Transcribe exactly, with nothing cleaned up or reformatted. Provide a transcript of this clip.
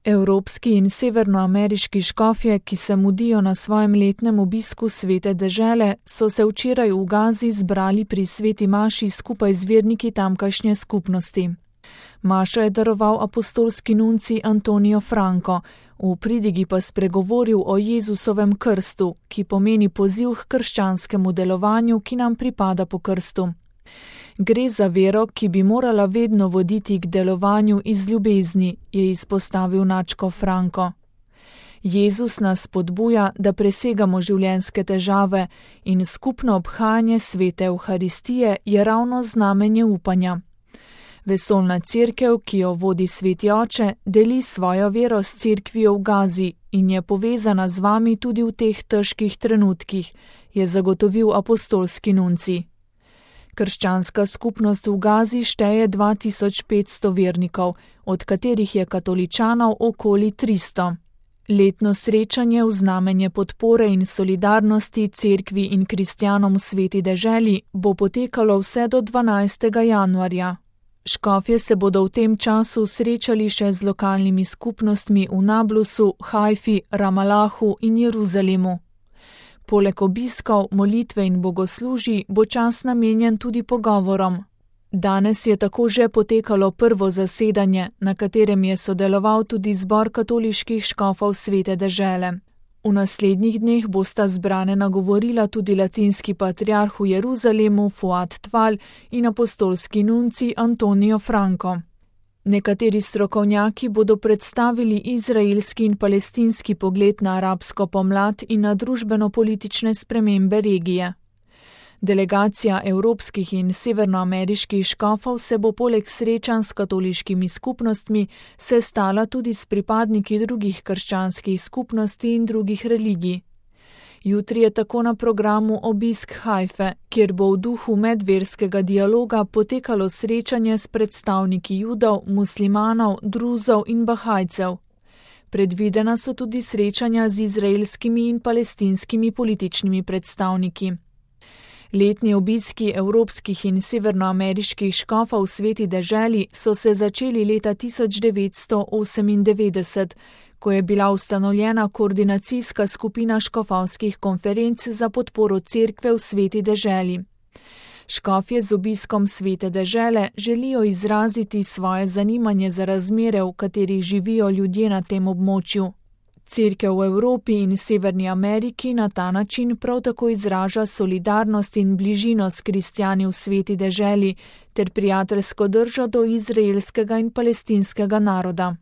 Evropski in severnoameriški škofje, ki se mudijo na svojem letnem obisku svete dežele, so se včeraj v Gazi zbrali pri sveti maši skupaj z verniki tamkajšnje skupnosti. Mašo je daroval apostolski nuncij Antonijo Franco, v pridigi pa spregovoril o Jezusovem krstu, ki pomeni poziv k krščanskemu delovanju, ki nam pripada po krstu. Gre za vero, ki bi morala vedno voditi k delovanju iz ljubezni, je izpostavil nadškof Franco. Jezus nas spodbuja, da presegamo življenjske težave in skupno obhajanje svete Evharistije je ravno znamenje upanja. Vesoljna cerkev, ki jo vodi sveti oče, deli svojo vero s cerkvijo v Gazi in je povezana z vami tudi v teh težkih trenutkih, je zagotovil apostolski nuncij. Krščanska skupnost v Gazi šteje dva tisoč petsto vernikov, od katerih je katoličanov okoli tristo. Letno srečanje v znamenje podpore in solidarnosti cerkvi in kristjanom v sveti deželi bo potekalo vse do dvanajstega januarja. Škofje se bodo v tem času srečali še z lokalnimi skupnostmi v Nablusu, Hajfi, Ramalahu in Jeruzalemu. Poleg obiskov, molitve in bogoslužij bo čas namenjen tudi pogovorom. Danes je tako že potekalo prvo zasedanje, na katerem je sodeloval tudi zbor katoliških škofov svete dežele. V naslednjih dneh bosta zbrane nagovorila tudi latinski patriarh v Jeruzalemu Fuad Tval in apostolski nuncij Antonijo Franco. Nekateri strokovnjaki bodo predstavili izraelski in palestinski pogled na arabsko pomlad in na družbeno-politične spremembe regije. Delegacija evropskih in severnoameriških škofov se bo poleg srečanj s katoliškimi skupnostmi sestala tudi s pripadniki drugih krščanskih skupnosti in drugih religij. Jutri je tako na programu obisk Hajfe, kjer bo v duhu medverskega dialoga potekalo srečanje s predstavniki judov, muslimanov, druzov in bahajcev. Predvidena so tudi srečanja z izraelskimi in palestinskimi političnimi predstavniki. Letni obiski evropskih in severnoameriških škofov v sveti deželi so se začeli leta tisoč devetsto osemindevetdeset, ko je bila ustanovljena koordinacijska skupina škofovskih konferenc za podporo cerkve v sveti deželi. Škofje z obiskom svete dežele želijo izraziti svoje zanimanje za razmere, v katerih živijo ljudje na tem območju. Cerkev v Evropi in Severni Ameriki na ta način prav tako izraža solidarnost in bližino s kristjani v sveti deželi ter prijateljsko držo do izraelskega in palestinskega naroda.